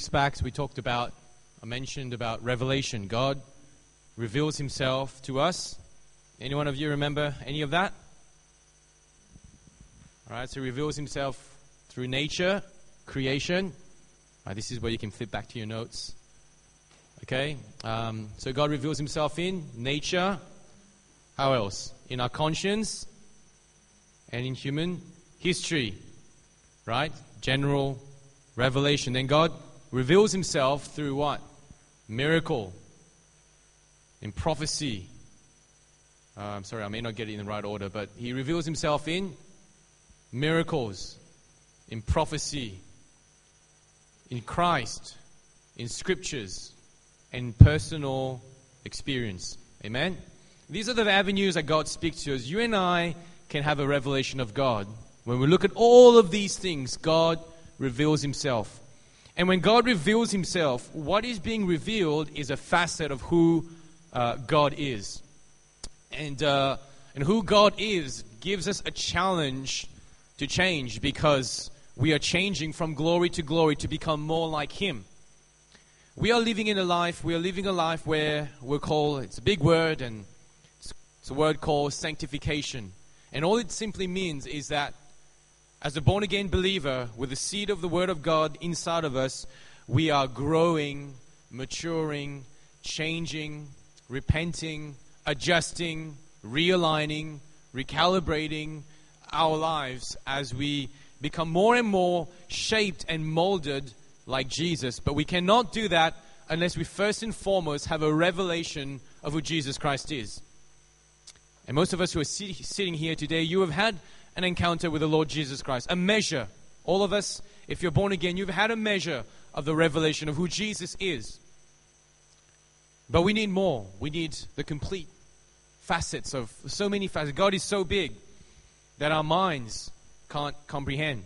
weeks back, I mentioned about revelation. God reveals himself to us. Any one of you remember any of that? All right, so he reveals himself through nature, creation. All right, this is where you can flip back to your notes. Okay, so God reveals himself in nature. How else? In our conscience and in human history. Right? General revelation. Then God reveals himself through what? Miracle. In prophecy. I'm sorry, I may not get it in the right order, but he reveals himself in miracles, in prophecy, in Christ, in scriptures, and personal experience. Amen? These are the avenues that God speaks to us. You and I can have a revelation of God. When we look at all of these things, God reveals himself. And when God reveals himself, what is being revealed is a facet of who God is. And who God is gives us a challenge to change, because we are changing from glory to glory to become more like him. We are living a life where we're called, it's a big word, and it's a word called sanctification. And all it simply means is that as a born-again believer with the seed of the Word of God inside of us, we are growing, maturing, changing, repenting, adjusting, realigning, recalibrating our lives as we become more and more shaped and molded like Jesus. But we cannot do that unless we first and foremost have a revelation of who Jesus Christ is. And most of us who are sitting here today, you have had an encounter with the Lord Jesus Christ. A measure. All of us, if you're born again, you've had a measure of the revelation of who Jesus is. But we need more. We need the complete facets of so many facets. God is so big that our minds can't comprehend.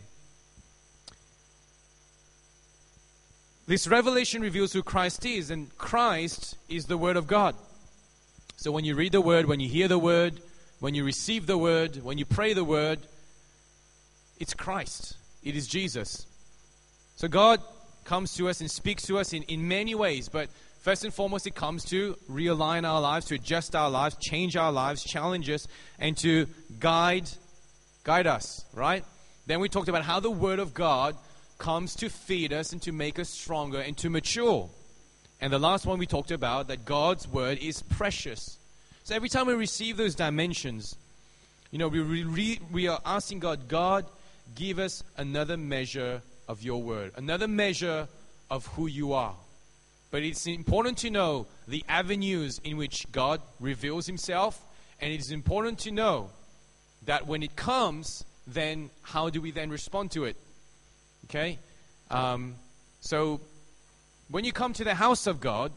This revelation reveals who Christ is, and Christ is the Word of God. So when you read the Word, when you hear the Word, when you receive the Word, when you pray the Word, it's Christ. It is Jesus. So God comes to us and speaks to us in many ways, but first and foremost, it comes to realign our lives, to adjust our lives, change our lives, challenge us, and to guide us, right? Then we talked about how the Word of God comes to feed us and to make us stronger and to mature. And the last one we talked about, that God's Word is precious. So every time we receive those dimensions, we are asking God, give us another measure of your Word, another measure of who you are. But it's important to know the avenues in which God reveals himself, and it is important to know that when it comes, then how do we then respond to it? Okay? So when you come to the house of God,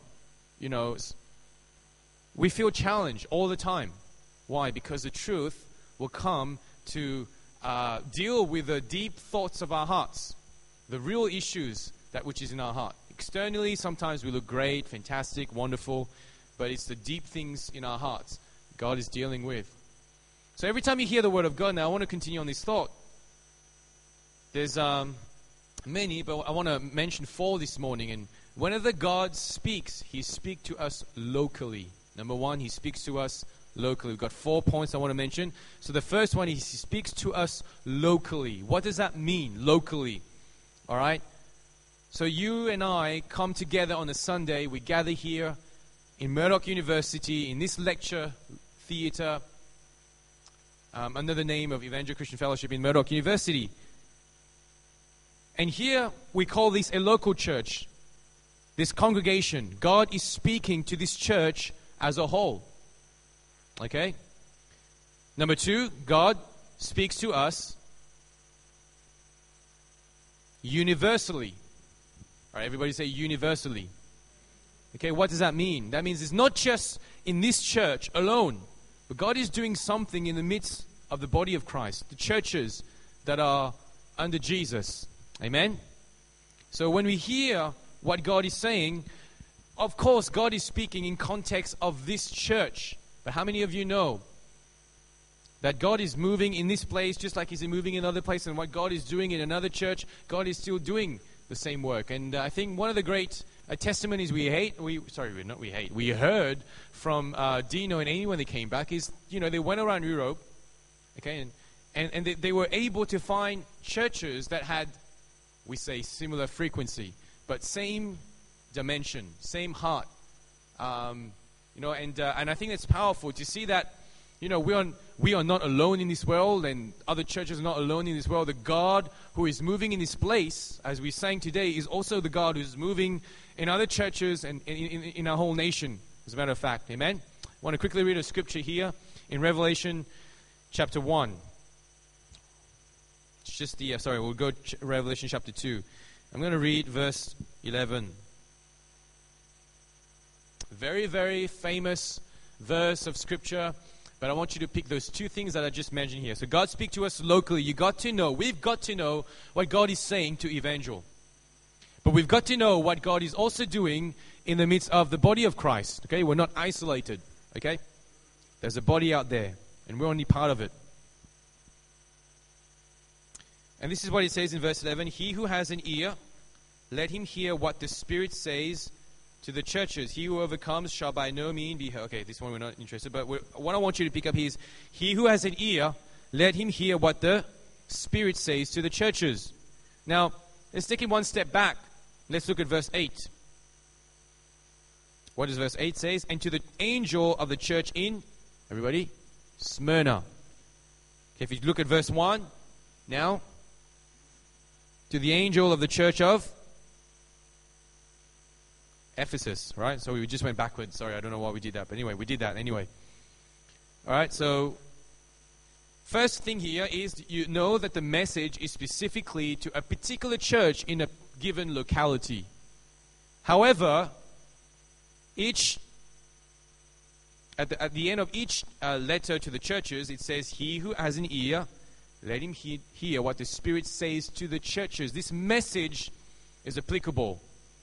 we feel challenged all the time. Why? Because the truth will come to deal with the deep thoughts of our hearts, the real issues that which is in our heart. Externally, sometimes we look great, fantastic, wonderful, but it's the deep things in our hearts God is dealing with. So every time you hear the Word of God, now I want to continue on this thought. There's many, but I want to mention 4 this morning. And whenever God speaks, he speaks to us locally. Number 1, he speaks to us locally. We've got 4 points I want to mention. So the first one is he speaks to us locally. What does that mean, locally? All right? So you and I come together on a Sunday. We gather here in Murdoch University, in this lecture theater, under the name of Evangel Christian Fellowship in Murdoch University. And here we call this a local church, this congregation. God is speaking to this church as a whole. Okay? Number 2, God speaks to us universally. All right, everybody say universally. Okay, what does that mean? That means it's not just in this church alone, but God is doing something in the midst of the body of Christ, the churches that are under Jesus. Amen? So when we hear what God is saying, of course God is speaking in context of this church. But how many of you know that God is moving in this place just like he's moving in another place, and what God is doing in another church, God is still doing the same work. And I think one of the great testimonies we heard from Dino and anyone that came back is, they went around Europe, okay, and they were able to find churches that had, we say, similar frequency, but same dimension, same heart. And I think it's powerful to see that, we are not alone in this world, and other churches are not alone in this world. The God who is moving in this place, as we sang today, is also the God who's moving in other churches and in our whole nation, as a matter of fact. Amen? I want to quickly read a scripture here in Revelation chapter 1. It's just we'll go Revelation chapter 2. I'm going to read verse 11. Very, very famous verse of scripture. But I want you to pick those two things that I just mentioned here. So God speaks to us locally. We've got to know what God is saying to Evangel. But we've got to know what God is also doing in the midst of the body of Christ. Okay, we're not isolated. Okay, there's a body out there, and we're only part of it. And this is what it says in verse 11. He who has an ear, let him hear what the Spirit says to the churches. He who overcomes shall by no means be hurt. Okay, this one we're not interested. But what I want you to pick up here is, he who has an ear, let him hear what the Spirit says to the churches. Now, let's take it one step back. Let's look at verse 8. What does verse 8 say? And to the angel of the church in, everybody, Smyrna. Okay, if you look at verse 1, now, to the angel of the church of Ephesus, right? So we just went backwards. Sorry, I don't know why we did that. But anyway, we did that anyway. All right, so first thing here is you know that the message is specifically to a particular church in a given locality. However, at the end of each letter to the churches, it says, he who has an ear, let him hear what the Spirit says to the churches. This message is applicable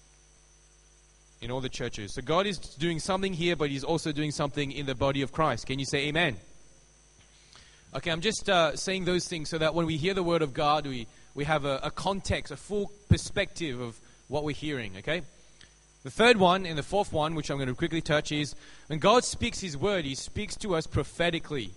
in all the churches. So God is doing something here, but He's also doing something in the body of Christ. Can you say amen? Okay, I'm just saying those things so that when we hear the Word of God, we have a context, a full perspective of what we're hearing, okay? The third one and the fourth one, which I'm going to quickly touch, is when God speaks His Word, He speaks to us prophetically.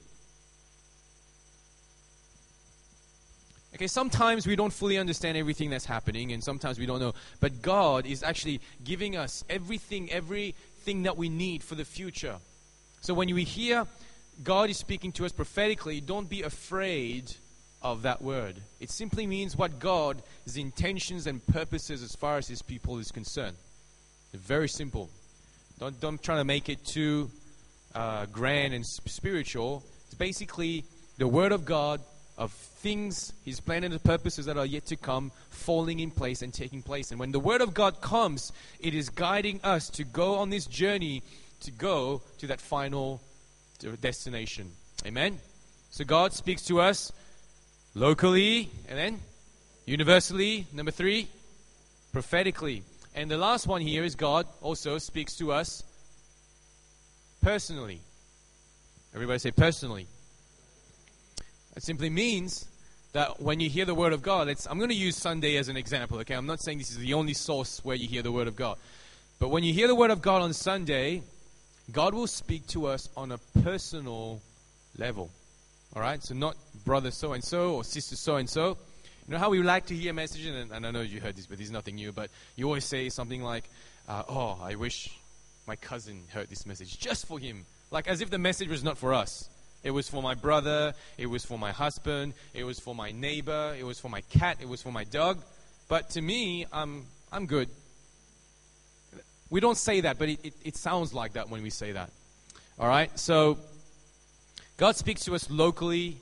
Okay, sometimes we don't fully understand everything that's happening, and sometimes we don't know. But God is actually giving us everything that we need for the future. So when we hear God is speaking to us prophetically, don't be afraid of that word. It simply means what God's intentions and purposes as far as His people is concerned. It's very simple. Don't try to make it too grand and spiritual. It's basically the Word of God of things, His plan and the purposes that are yet to come, falling in place and taking place. And when the Word of God comes, it is guiding us to go on this journey to go to that final destination. Amen? So God speaks to us locally, and then universally. Number 3, prophetically. And the last one here is God also speaks to us personally. Everybody say personally. It simply means that when you hear the Word of God, I'm going to use Sunday as an example, okay? I'm not saying this is the only source where you hear the Word of God. But when you hear the Word of God on Sunday, God will speak to us on a personal level. All right? So not brother so-and-so or sister so-and-so. You know how we like to hear messages, and I know you heard this, but this is nothing new, but you always say something like, I wish my cousin heard this message just for him. Like as if the message was not for us. It was for my brother, it was for my husband, it was for my neighbor, it was for my cat, it was for my dog. But to me, I'm good. We don't say that, but it sounds like that when we say that. All right? So, God speaks to us locally,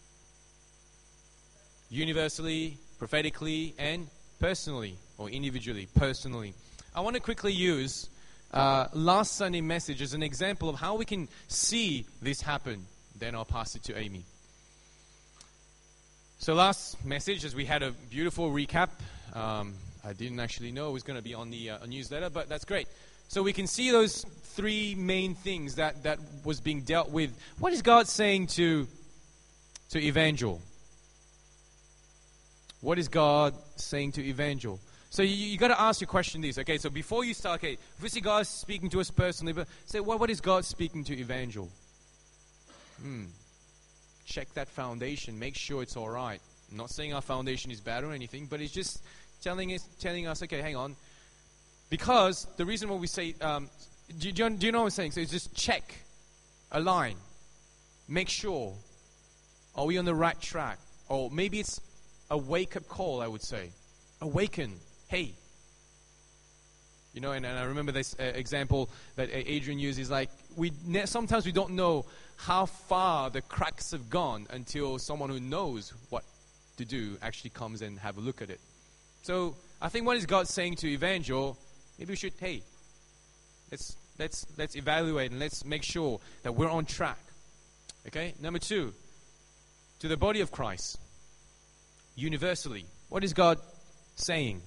universally, prophetically, and personally, or individually, personally. I want to quickly use last Sunday message as an example of how we can see this happen. Then I'll pass it to Amy. So last message, as we had a beautiful recap, I didn't actually know it was going to be on the newsletter, but that's great. So we can see those 3 main things that was being dealt with. What is God saying to Evangel? What is God saying to Evangel? So you got to ask your question this, okay? So before you start, okay, if we see God speaking to us personally, but say, what is God speaking to Evangel? Check that foundation. Make sure it's all right. I'm not saying our foundation is bad or anything, but it's just telling us, okay, hang on. Because the reason why we say, do you know what I'm saying? So it's just check, align, make sure. Are we on the right track? Or maybe it's a wake-up call, I would say. Awaken. Hey. You know, and I remember this example that Adrian used is like, sometimes we don't know how far the cracks have gone until someone who knows what to do actually comes and have a look at it. So I think what is God saying to Evangel? Maybe we should, hey, let's evaluate and let's make sure that we're on track. Okay? Number 2, to the body of Christ, universally, what is God saying?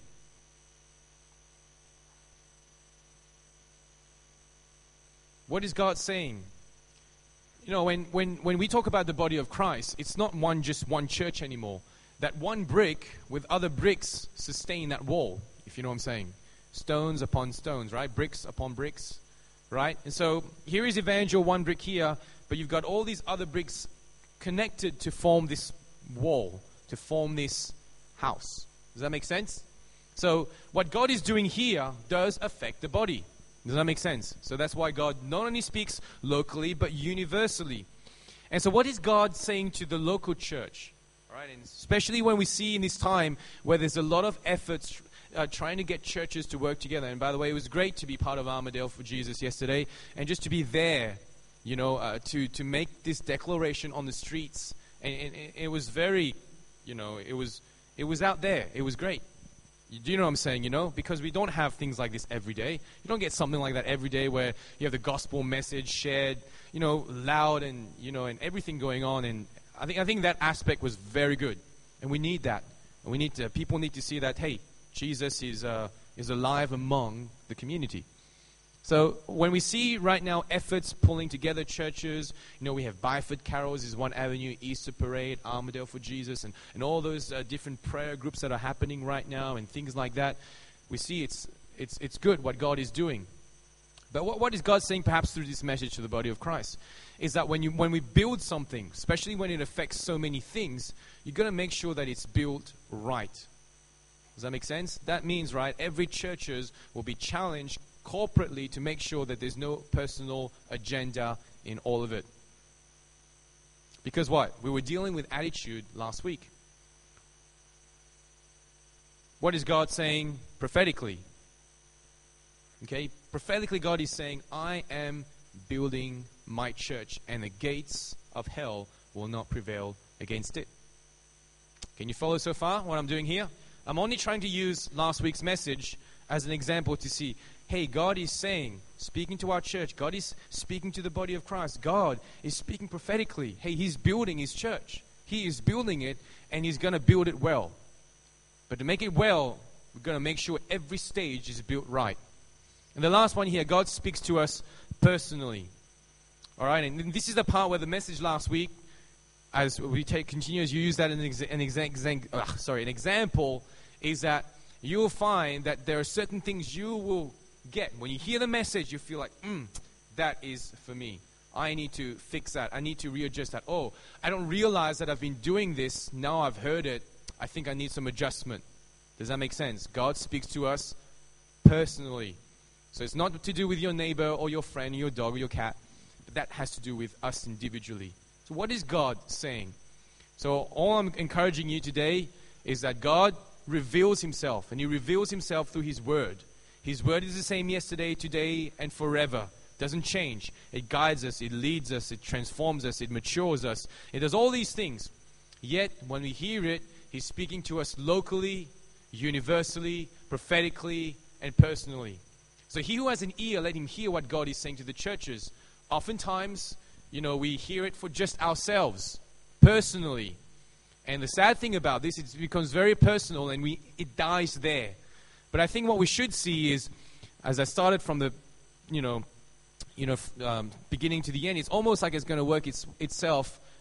What is God saying? You know, when we talk about the body of Christ, it's not just one church anymore. That one brick with other bricks sustain that wall, if you know what I'm saying. Stones upon stones, right? Bricks upon bricks, right? And so here is Evangel, one brick here, but you've got all these other bricks connected to form this wall, to form this house. Does that make sense? So what God is doing here does affect the body. Does that make sense? So that's why God not only speaks locally, but universally. And so what is God saying to the local church? Right? And especially when we see in this time where there's a lot of efforts trying to get churches to work together. And by the way, it was great to be part of Armadale for Jesus yesterday and just to be there, you know, to make this declaration on the streets. And it was very, you know, it was out there. It was great. Do you know what I'm saying, you know? Because we don't have things like this every day. You don't get something like that every day where you have the gospel message shared, you know, loud and, you know, and everything going on. And I think that aspect was very good. And we need that. And people need to see that, hey, Jesus is alive among the community. So when we see right now efforts pulling together churches, you know, we have Byford Carols is one avenue, Easter Parade, Armadale for Jesus, and all those different prayer groups that are happening right now and things like that. We see it's good what God is doing. But what is God saying perhaps through this message to the body of Christ? Is that when we build something, especially when it affects so many things, you've got to make sure that it's built right. Does that make sense? That means, right, every churches will be challenged corporately to make sure that there's no personal agenda in all of it. Because what? We were dealing with attitude last week. What is God saying prophetically? Okay, prophetically God is saying, I am building my church and the gates of hell will not prevail against it. Can you follow so far what I'm doing here? I'm only trying to use last week's message as an example to see, hey, God is saying, speaking to our church, God is speaking to the body of Christ, God is speaking prophetically. Hey, He's building His church. He is building it and He's going to build it well. But to make it well, we're going to make sure every stage is built right. And the last one here, God speaks to us personally. All right, and this is the part where the message last week, as we continue as you use that as an example, is that you will find that there are certain things you will get. When you hear the message, you feel like, that is for me. I need to fix that. I need to readjust that. Oh, I don't realize that I've been doing this. Now I've heard it. I think I need some adjustment. Does that make sense? God speaks to us personally. So it's not to do with your neighbor or your friend or your dog or your cat, but that has to do with us individually. So what is God saying? So all I'm encouraging you today is that God reveals Himself, and He reveals Himself through His Word. His Word is the same yesterday, today, and forever. Doesn't change. It guides us, it leads us, it transforms us, it matures us. It does all these things. Yet, when we hear it, He's speaking to us locally, universally, prophetically, and personally. So he who has an ear, let him hear what God is saying to the churches. Oftentimes, you know, we hear it for just ourselves, personally. And the sad thing about this, it becomes very personal and it dies there. But I think what we should see is, as I started from the, beginning to the end, it's almost like it's going to work itself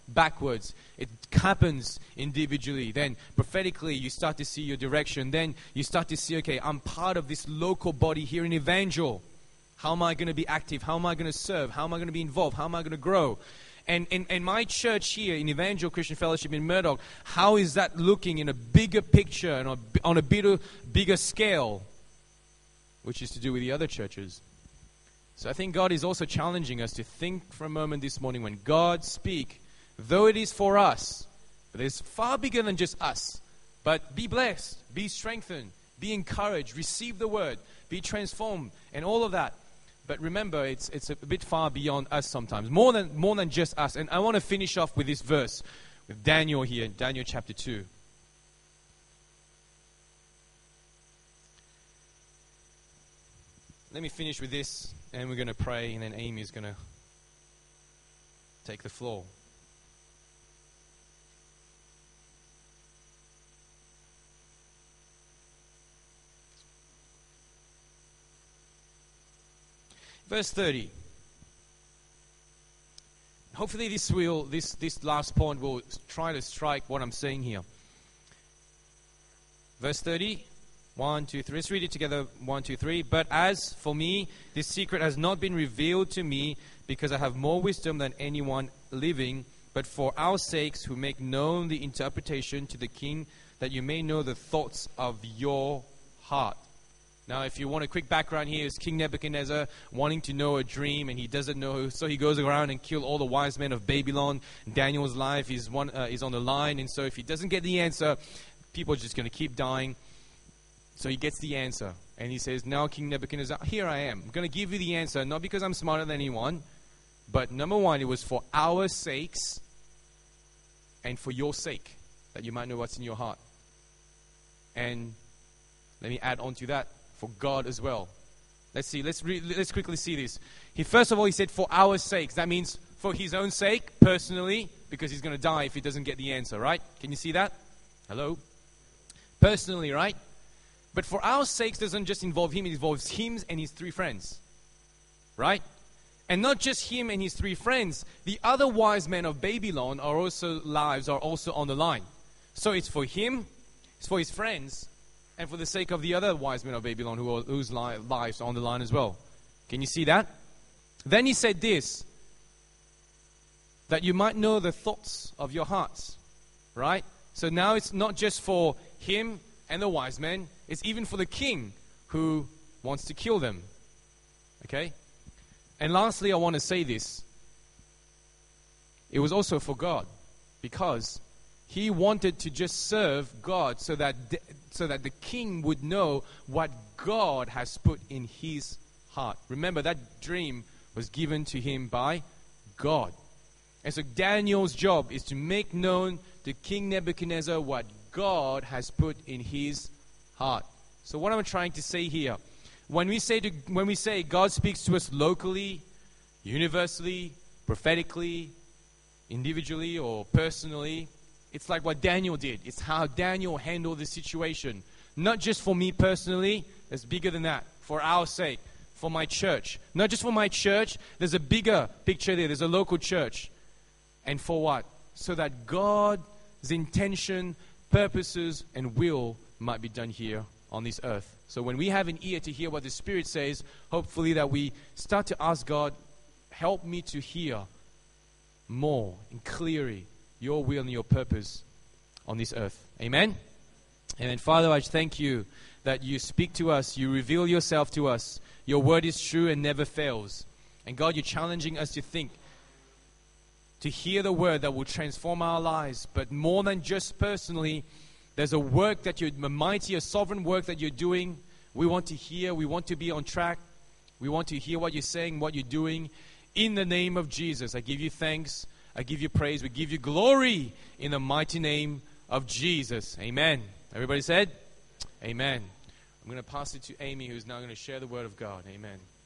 backwards. It happens individually. Then prophetically, you start to see your direction. Then you start to see, okay, I'm part of this local body here in Evangel. How am I going to be active? How am I going to serve? How am I going to be involved? How am I going to grow? And my church here in Evangel Christian Fellowship in Murdoch, how is that looking in a bigger picture and on a bigger scale, which is to do with the other churches? So I think God is also challenging us to think for a moment this morning, when God speaks, though it is for us, but it's far bigger than just us. But be blessed, be strengthened, be encouraged, receive the word, be transformed, and all of that. But remember, it's a bit far beyond us sometimes, more than just us. And I want to finish off with this verse, with Daniel here, in Daniel chapter 2. Let me finish with this, and we're going to pray, and then Amy is going to take the floor. Verse 30. Hopefully this last point will try to strike what I'm saying here. Verse 30. 1, 2, 3. Let's read it together. 1, 2, 3. But as for me, this secret has not been revealed to me, because I have more wisdom than anyone living. But for our sakes, who make known the interpretation to the king, that you may know the thoughts of your heart. Now, if you want a quick background here, is King Nebuchadnezzar wanting to know a dream, and he doesn't know, so he goes around and kills all the wise men of Babylon. Daniel's life is on the line, and so if he doesn't get the answer, people are just going to keep dying. So he gets the answer, and he says, now King Nebuchadnezzar, here I am. I'm going to give you the answer, not because I'm smarter than anyone, but number one, it was for our sakes and for your sake, that you might know what's in your heart. And let me add on to that, for God as well. Let's see, let's quickly see this. First of all, he said for our sakes. That means for his own sake, personally, because he's going to die if he doesn't get the answer, right? Can you see that? Hello? Personally, right? But for our sakes doesn't just involve him, it involves him and his 3 friends. Right? And not just him and his 3 friends, the other wise men of Babylon lives are also on the line. So it's for him, it's for his friends, and for the sake of the other wise men of Babylon whose lives are on the line as well. Can you see that? Then he said this, that you might know the thoughts of your hearts. Right? So now it's not just for him and the wise men, it's even for the king who wants to kill them. Okay? And lastly, I want to say this. It was also for God, because he wanted to just serve God so that the king would know what God has put in his heart. Remember, that dream was given to him by God. And so Daniel's job is to make known to King Nebuchadnezzar what God has put in his heart. So what I'm trying to say here, when we say God speaks to us locally, universally, prophetically, individually or personally, it's like what Daniel did. It's how Daniel handled the situation. Not just for me personally, it's bigger than that. For our sake, for my church. Not just for my church, there's a bigger picture there. There's a local church. And for what? So that God's intention, purposes, and will might be done here on this earth. So when we have an ear to hear what the Spirit says, hopefully that we start to ask God, help me to hear more and clearly your will and your purpose on this earth. Amen? Amen. Father, I thank you that you speak to us, you reveal yourself to us. Your word is true and never fails. And God, you're challenging us to think, to hear the word that will transform our lives. But more than just personally, there's a work that you're, a mighty, a sovereign work that you're doing. We want to hear, we want to be on track. We want to hear what you're saying, what you're doing. In the name of Jesus, I give you thanks. I give you praise. We give you glory in the mighty name of Jesus. Amen. Everybody said? Amen. I'm going to pass it to Amy, who's now going to share the word of God. Amen.